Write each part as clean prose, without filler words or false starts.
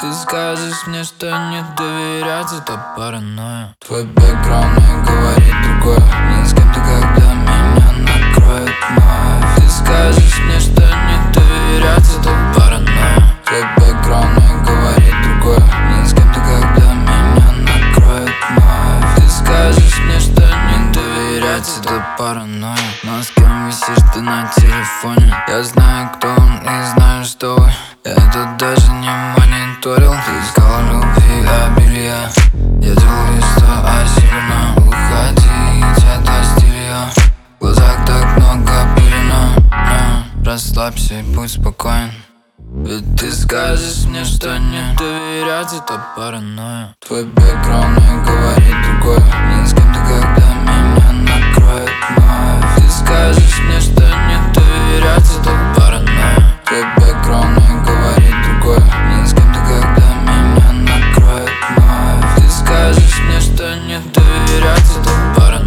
Ты скажешь мне, что не доверять, это паранойя. Твой бэкграунд мне говорит другое. Не с кем-то, когда меня накроет вновь. Ты скажешь мне, что не доверять, это паранойя. Твой бэкграунд мне говорит другое. Не с кем-то, когда меня накроет вновь. Ты скажешь мне, что не доверять, это паранойя. Но с кем висишь ты на телефоне? Я знаю, кто он и знаю, что вы. Я тут даже не мониторил. Ты искал любви, обилия. Я делал вид, что осиленно уходить от стиля. В глазах так много пелена. Расслабься и будь спокоен. Ведь ты скажешь мне, что не доверять, это паранойя. Твой бэкграунд мне говорит другое. Не с кем-то, когда меня накроет вновь. Ты скажешь мне, что не доверять, это паранойя. Твой бэкграунд мне говорит другое. Не с кем-то, когда меня накроет вновь. Ты скажешь мне, что не доверять, это паранойя.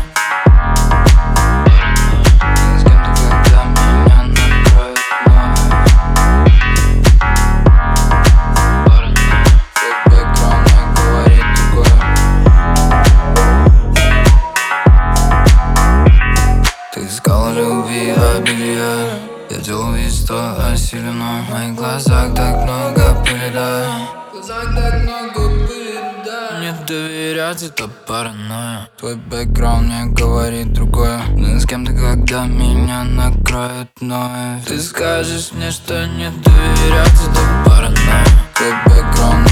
Любви, обилия. Я делал вид, что осилено. В моих глазах так много пыли, да. В глазах так много пыли, да. Не доверять, это паранойя. Твой бэкграунд мне говорит другое. Но с кем-то, когда меня накроет вновь. Ты скажешь мне, что не доверять, это паранойя. Твой бэкграунд